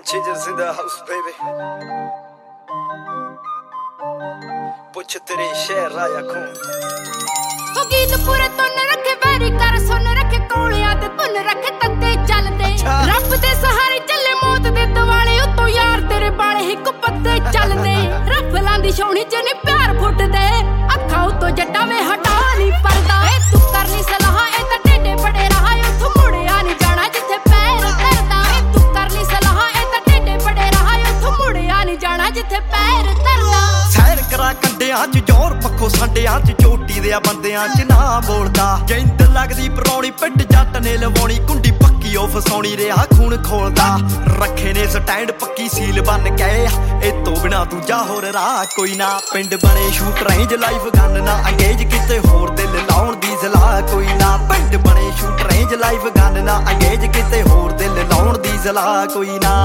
Chiggers in the house, baby. ਪੁੱਛ ਤੇਰੇ ਸ਼ਹਿਰ ਆਇਆ ਕੌਣ ਹੋ ਗੀਤ ਪੂਰੇ ਤੁਨ ਰੱਖੇ ਵੈਰੀ ਕਰ ਸੁਣ ਰੱਖੇ ਕੋਲਿਆਂ ਤੇ ਧੁਨ ਰੱਖੇ ਤੱਤੇ ਚੱਲਦੇ ਰੱਬ ਦੇ ਸਹਾਰੇ ਚੱਲੇ ਮੌਤ ਦੇ ਦਿਵਾਲੇ ਉਤੋਂ ਯਾਰ ਤੇਰੇ ਬਾਲੇ ਹਿੱਕ ਪੱਤੇ ਚੱਲਦੇ ਰਫਲਾਂ ਦੀ ਛਾਉਣੀ ਚ ਨੀ ਪਿਆਰ ਫੁੱਟਦੇ ਅੱਖਾਂ ਉਤੋਂ ਜੱਟਾਂ ਵੇ ਹਟਾ ਨਹੀਂ ਪਰਦਾ ਏ ਤੂੰ ਕਰ ਲਈ ਸਲਾਹ ਇਹ ਤਾਂ ਢੇਡੇ ਬੜੇ ਰਹਾ ਉੱਥੋਂ ਮੁੜਿਆ ਨਹੀਂ ਜਾਣਾ ਜਿੱਥੇ ਪੈਰ ਧਰਦਾ ਏ ਤੂੰ ਕਰ ਲਈ ਸਲਾਹ ਇਹ ਤਾਂ ਢੇਡੇ ਬੜੇ ਰਹਾ ਉੱਥੋਂ ਮੁੜਿਆ ਨਹੀਂ ਜਾਣਾ ਜਿੱਥੇ ਪੈਰ ਧਰਦਾ ਸੈਰ ਕਰਾ ਕੰਡਿਆਂ ਚ ਜ਼ੋਰ ਪੱਖੋਂ ਸੰਡਿਆਂ ਚ ਚੋਟੀ ਦੇ ਬੰਦਿਆਂ ਚ ਨਾ ਬੋਲਦਾ ਜਿੰਦ ਲੱਗਦੀ ਪਰੌਣੀ ਪਿੱਟ ਜੱਟ ਨੇ ਲਵਾਉਣੀ ਕੁੰਡੀ ਪੱਕੀ ਉਹ ਫਸਾਉਣੀ ਰਿਹਾ ਖੂਨ ਖੋਲਦਾ ਰੱਖੇ ਨੇ ਸਟੈਂਡ ਪੱਕੀ ਸੀਲ ਬਣ ਕੇ ਇਹ ਤੋਂ ਬਿਨਾ ਦੂਜਾ ਹੋਰ ਰਾਹ ਕੋਈ ਨਾ ਪਿੰਡ ਬਣੇ ਸ਼ੂਟ ਰੇਂਜ ਲਾਈਫ ਗਨ ਨਾ ਅੰਗੇਜ ਕਿਤੇ ਹੋਰ ਦਿਲ ਲਾਉਣ ਦੀ ਸਲਾਹ ਕੋਈ ਨਾ ਪਿੰਡ ਬਣੇ ਸ਼ੂਟ ਰੇਂਜ ਲਾਈਫ ਗਨ ਨਾ ਅੰਗੇਜ ਕਿਤੇ ਹੋਰ ਦਿਲ ਲਾਉਣ ਦੀ ਸਲਾਹ ਕੋਈ ਨਾ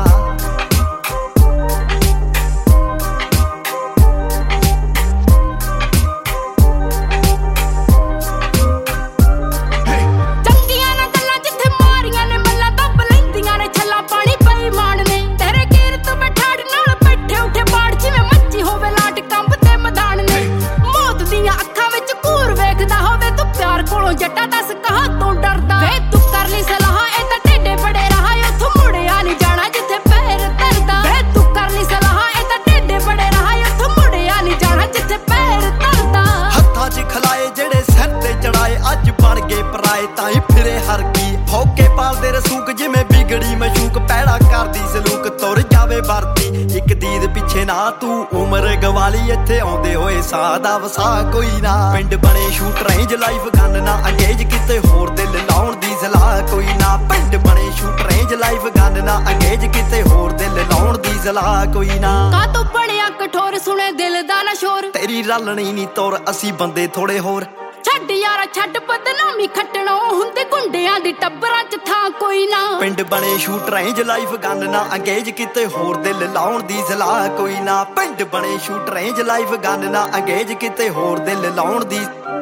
ਜੱਟਾ ਦੱਸ ਕਹਾਂ ਤੋਂ ਡਰਦਾ ਵੇ ਤੂੰ ਕਰ ਲਈ ਸਲਾਹ ਇਹ ਤਾਂ ਢੇਡੇ ਬੜੇ ਰਹਾ ਉੱਥੋਂ ਮੁੜਿਆ ਨਹੀਂ ਜਾਣਾ ਜਿੱਥੇ ਪੈਰ ਧਰਦਾ ਵੇ ਤੂੰ ਕਰ ਲਈ ਸਲਾਹ ਇਹ ਤਾਂ ਢੇਡੇ ਬੜੇ ਰਹਾ ਉੱਥੋਂ ਮੁੜਿਆ ਨਹੀਂ ਜਾਣਾ ਜਿੱਥੇ ਪੈਰ ਧਰਦਾ ਹੱਥਾਂ 'ਚ ਖਲਾਏ ਜਿਹੜੇ ਸਿਰ ਤੇ ਚੜਾਏ ਅੱਜ ਬਣ ਗਏ ਪਰਾਏ ਤਾਂ ਹੀ ਫਿਰੇ ਹਰ ਕੀ ਫੌਕੇ ਪਾਲਦੇ ਰਸੂਕ ਜਿਵੇਂ ਵਿਗੜੀ ਮਸ਼ੂਕ ਪੈੜਾ ਕਰਦੀ ਸਲੂਕ ਤੁਰ ਜਾਵੇ ਵਰਦੀ ਇੱਕ ਦੀਦ ਪਿੱਛੇ ਨਾ ਤੂੰ ਉਮਰ ਗਵਾਲੀ ਇੱਥੇ ਆਉਂਦੇ ਹੋਏ ਸਾਹ ਦਾ ਵਸਾ ਕੋਈ ਨਾ ਪਿੰਡ ਬਣੇ ਸ਼ੂਟ ਰੇਂਜ ਲਾਈਫ ਗਨ ਨਾ ਅੰਗੇਜ ਕਿਤੇ ਹੋਰ ਦਿਲ ਲਾਉਣ ਦੀ ਸਲਾਹ ਕੋਈ ਨਾ ਪਿੰਡ ਬਣੇ ਸ਼ੂਟ ਰੇਂਜ ਲਾਈਫ ਗਨ ਨਾ ਅੰਗੇਜ ਕਿਤੇ ਹੋਰ ਦਿਲ ਲਾਉਣ ਦੀ ਸਲਾਹ ਕੋਈ ਨਾ ਕਾ ਤੂੰ ਬਣਿਆ ਕਠੋਰ ਸੁਣੇ ਦਿਲ ਦਾ ਨਾ ਸ਼ੋਰ ਤੇਰੀ ਰਲਣੀ ਨੀ ਤੋਰ ਅਸੀਂ ਬੰਦੇ ਥੋੜੇ ਹੋਰ ਛੱਡ ਯਾਰਾ ਛੱਡ ਬਦਨਾਮੀ ਖੱਟਣੋਂ ਹੁੰਦੇ ਗੁੰਡਿਆਂ ਦੀ ਟੱਬਰਾਂ ਚ ਥਾਂ ਕੋਈ ਨਾ ਪਿੰਡ ਬਣੇ ਸ਼ੂਟ ਰੇਂਜ ਲਾਈਫ ਗਨ ਨਾ ਅੰਗੇਜ ਕਿਤੇ ਹੋਰ ਦਿਲ ਲਾਉਣ ਦੀ ਸਲਾਹ ਕੋਈ ਨਾ ਪਿੰਡ ਬਣੇ ਸ਼ੂਟ ਰੇਂਜ ਲਾਈਫ ਗਨ ਨਾ ਅੰਗੇਜ ਕਿਤੇ ਹੋਰ ਦਿਲ ਲਾਉਣ ਦੀ